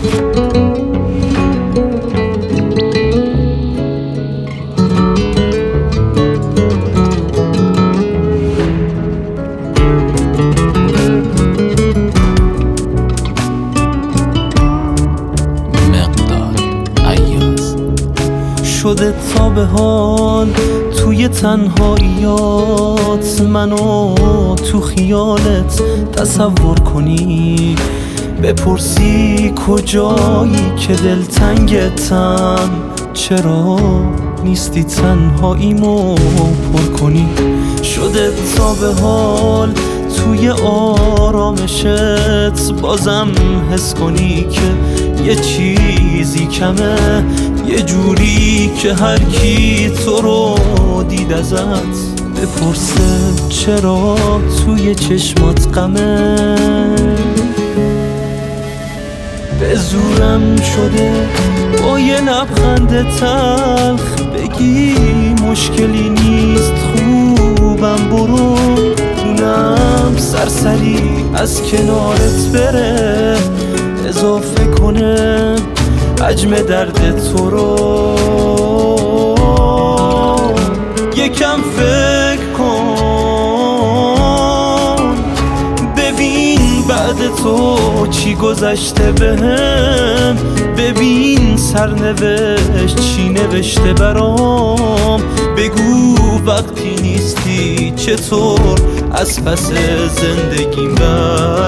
شده تا به حال توی تنهاییات منو تو خیالت تصور کنی، بپرسی کجایی که دلتنگتم، چرا نیستی تنهاییمو پر کنی. شده تا به حال توی آرامشت بازم حس کنی که یه چیزی کمه، یه جوری که هر کی تو رو دید ازت بپرسه چرا توی چشمات غمه. به زورم شده با یه لبخند تلخ بگی مشکلی نیست خوبم، برو دونم سرسری از کنارت بره، اضافه کنه حجم درد تو رو. یکم فکر کن ببین بعد تو چی گذشته بهم، ببین سرنوشت چی نوشته برام، بگو وقتی نیستی چطور از پس زندگیم بر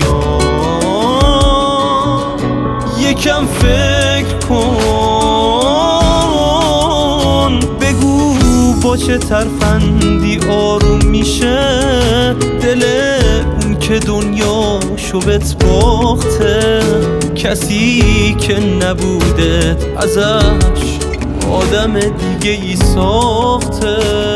بیام. یکم فکر کن بگو با چه ترفندی آروم میشه دل اون که دنیاشو بهت باخته، کسی که نبودت ازش آدم دیگه ای ساخته.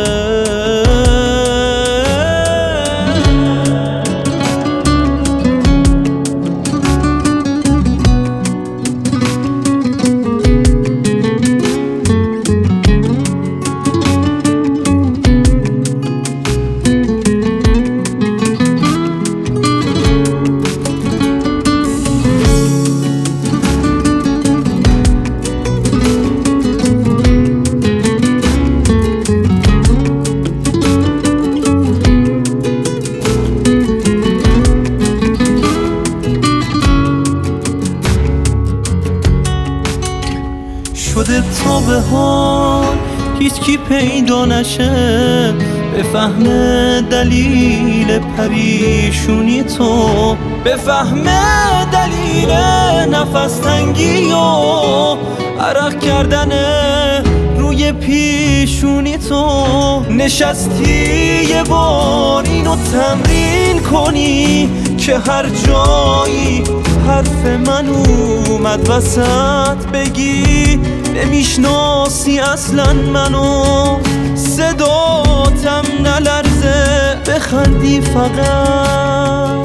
شده تا به حال هیچ کی پیدا نشه بفهمه دلیل پریشونی تو، بفهمه دلیل نفس تنگی و عرق کردن روی پیشونی تو. نشستی یه بار اینو تمرین کنی که هر جایی حرف من اومد وسط بگی نمیشناسی اصلا منو، صداتم نلرزه بخندی فقط.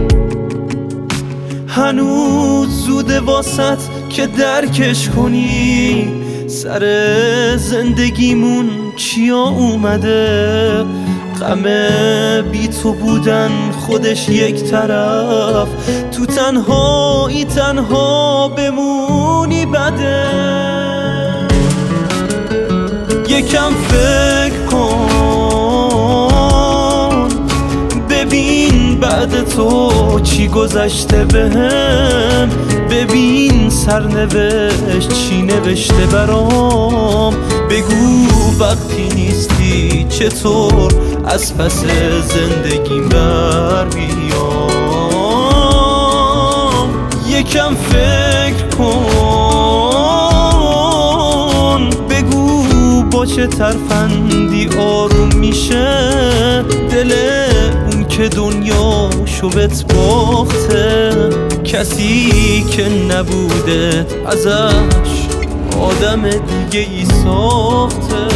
هنوز زوده واسط که درکش کنی سر زندگیمون چیا اومده، غم بی تو بودن خودش یک طرف، تو تنهایی تنها بمونی بده. یکم فکر کن ببین بعد تو چی گذشته بهم، ببین سرنوشت چی نوشته برام، بگو وقتی نیستی چطور از پس زندگیم بر بیام. یکم فکر کن بگو با چه ترفندی آروم میشه دل اون که دنیاشو بهت باخته، کسی که نبودت ازش آدم دیگه ای ساخته.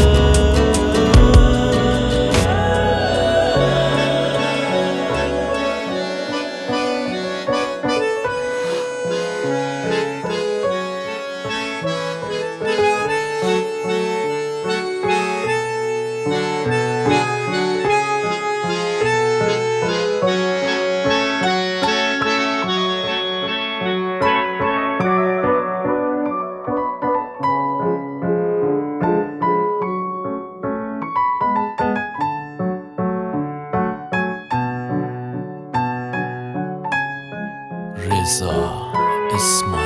رضا اسماعیل.